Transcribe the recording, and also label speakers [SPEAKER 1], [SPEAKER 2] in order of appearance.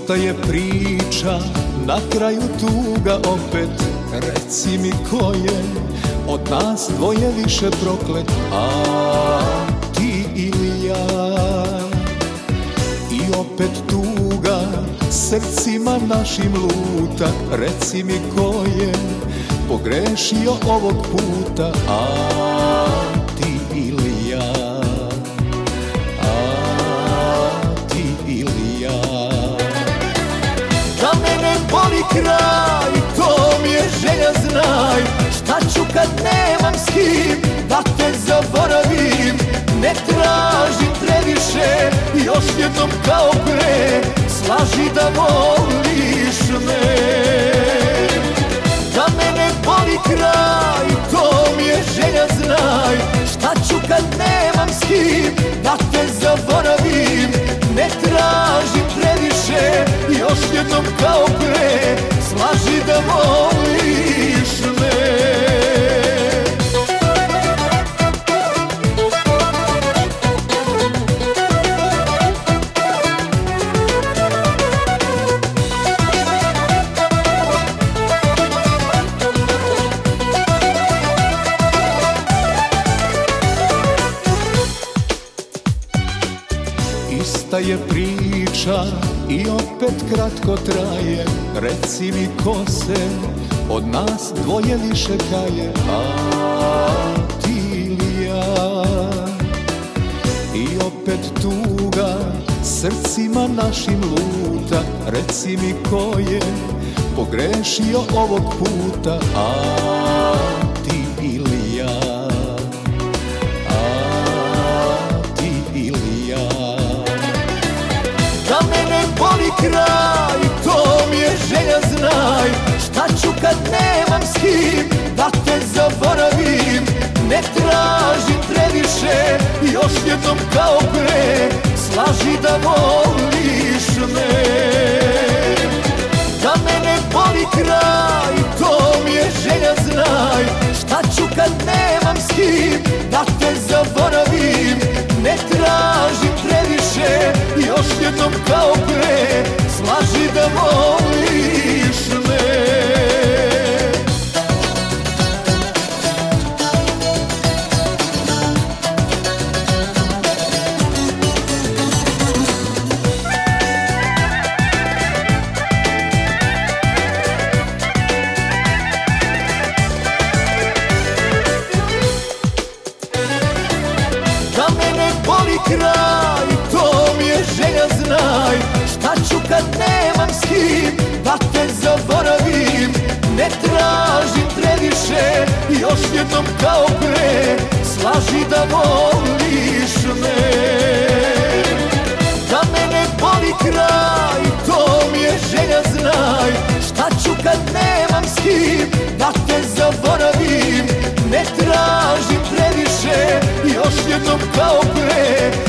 [SPEAKER 1] Ista je priča, na kraju tuga opet. Reci mi ko je od nas dvoje više proklet, a ti ili ja? I opet tuga srcima našim luta. Reci mi ko je pogrešio ovog puta, a ti ili ja? Da mene boli kraj, to mi je želja, znaj. Šta ću kad nemam s kim da te zaboravim? Ne tražim previše, još jednom kao pre, slaži da voliš me. Da mene boli kraj, to mi je želja, znaj. Šta ću kad nemam s kim da te zaboravim? Ne tražim previše, još jednom kao pre, slaži da voliš me. Ista je priča i opet kratko traje. Reci mi ko se od nas dvoje više kaje, a ti ili ja? I opet tuga srcima našim luta. Reci mi ko je pogrešio ovog puta, a ti ili ja? Da mene boli kraj, to mi je želja, znaj. Šta ću kad nemam s kim da te zaboravim? Ne tražim previše, još jednom kao pre, slaži da voliš me. Da mene boli kraj, to mi je želja, znaj. Šta ću kad nemam s kim da te zaboravim? Ne tražim previše, još jednom kao pre, slaži da voliš me. Da mene boli kraj, to mi je želja, znaj. Šta ću kad nemam s kim da te zaboravim? Ne tražim previše, još jednom kao pre, slaži da voliš me. Da mene boli kraj, to mi je želja, znaj. Šta ću kad nemam s kim da te zaboravim? Ne tražim previše, još jednom kao pre,